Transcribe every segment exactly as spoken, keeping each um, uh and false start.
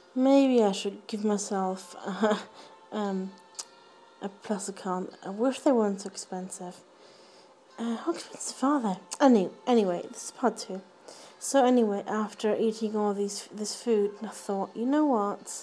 Maybe I should give myself a, um, a plus account. I wish they weren't so expensive. Uh, how expensive are they? Any, anyway, this is part two. So anyway, after eating all these this food, I thought, you know what?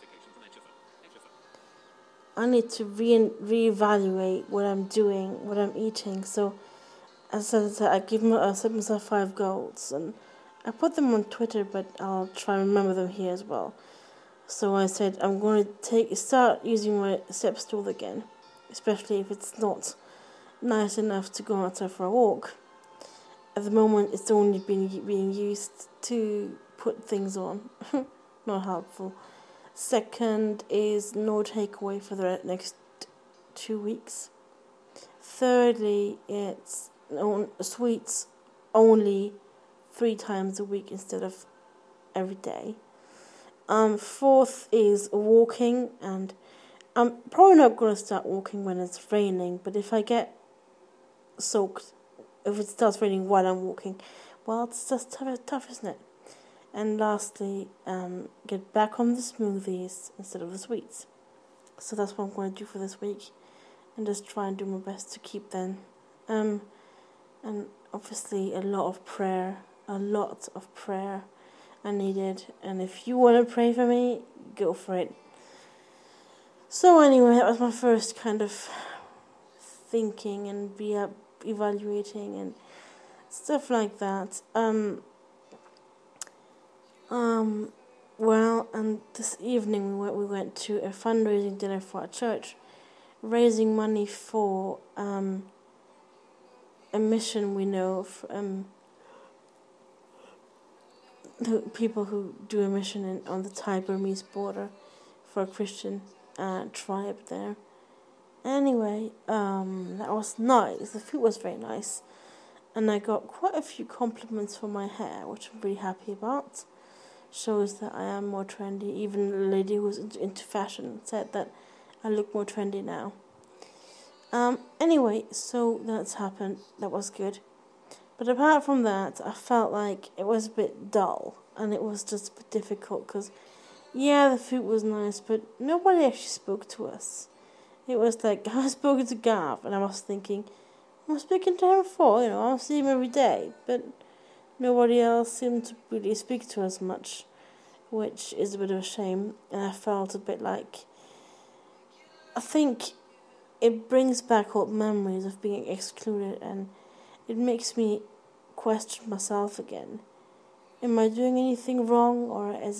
I need to re reevaluate what I'm doing, what I'm eating. So as I said, I give my, I set myself five goals, and I put them on Twitter, but I'll try and remember them here as well. So I said I'm going to take start using my step stool again, especially if it's not nice enough to go outside for a walk. At the moment, it's only being being used to put things on. Not helpful. Second is no takeaway for the next two weeks. Thirdly, it's on, sweets only three times a week instead of every day. Um, fourth is walking, and I'm probably not going to start walking when it's raining, but if I get soaked, if it starts raining while I'm walking, well, it's just tough, tough isn't it? And lastly, um, get back on the smoothies instead of the sweets. So that's what I'm going to do for this week, and just try and do my best to keep them. Um, and obviously a lot of prayer, a lot of prayer I needed. And if you want to pray for me, go for it. So anyway, that was my first kind of thinking and be uh, evaluating and stuff like that. Um, um, well, and this evening we went, we went to a fundraising dinner for our church, raising money for um, a mission we know of, um, the people who do a mission in, on the Thai-Burmese border for a Christian uh, tribe there. Anyway, um, that was nice. The food was very nice. And I got quite a few compliments for my hair, which I'm really happy about. Shows that I am more trendy. Even a lady who was into fashion said that I look more trendy now. Um, anyway, so that's happened. That was good. But apart from that, I felt like it was a bit dull. And it was just a bit difficult because, yeah, the food was nice, but nobody actually spoke to us. It was like, I was spoken to Gav, and I was thinking, I'm speaking to him for, you know, I'll see him every day. But nobody else seemed to really speak to us much, which is a bit of a shame. And I felt a bit like, I think it brings back old memories of being excluded, and it makes me question myself again. Am I doing anything wrong, or is